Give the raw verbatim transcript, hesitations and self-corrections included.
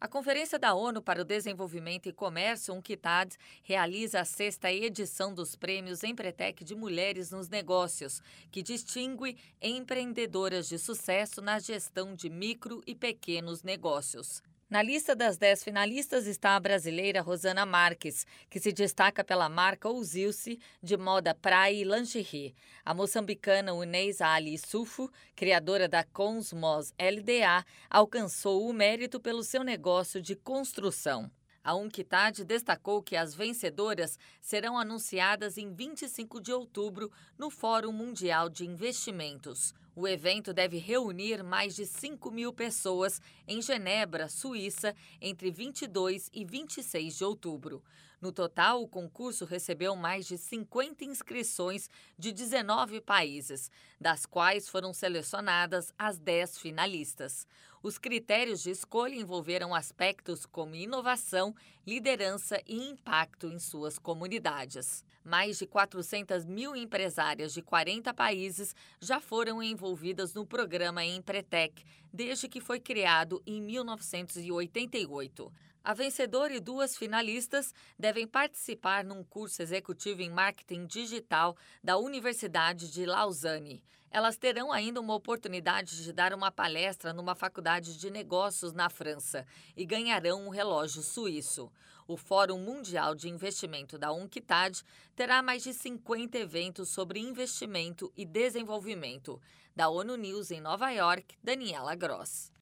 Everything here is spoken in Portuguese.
A Conferência da ONU para o Desenvolvimento e Comércio, UNCTAD, realiza a sexta edição dos Prêmios Empretec de Mulheres nos Negócios, que distingue empreendedoras de sucesso na gestão de micro e pequenos negócios. Na lista das dez finalistas está a brasileira Rosana Marques, que se destaca pela marca Ouzilce de moda praia e lingerie. A moçambicana Unez Ali Sufo, criadora da Consmos L D A, alcançou o mérito pelo seu negócio de construção. A UNCTAD destacou que as vencedoras serão anunciadas em vinte e cinco de outubro no Fórum Mundial de Investimentos. O evento deve reunir mais de cinco mil pessoas em Genebra, Suíça, entre vinte e dois e vinte e seis de outubro. No total, o concurso recebeu mais de cinquenta inscrições de dezenove países, das quais foram selecionadas as dez finalistas. Os critérios de escolha envolveram aspectos como inovação, liderança e impacto em suas comunidades. Mais de quatrocentas mil empresárias de quarenta países já foram envolvidas no programa Empretec, desde que foi criado em mil novecentos e oitenta e oito. A vencedora e duas finalistas devem participar num curso executivo em marketing digital da Universidade de Lausanne. Elas terão ainda uma oportunidade de dar uma palestra numa faculdade de negócios na França e ganharão um relógio suíço. O Fórum Mundial de Investimento da UNCTAD terá mais de cinquenta eventos sobre investimento e desenvolvimento. Da ONU News em Nova York, Daniela Gross.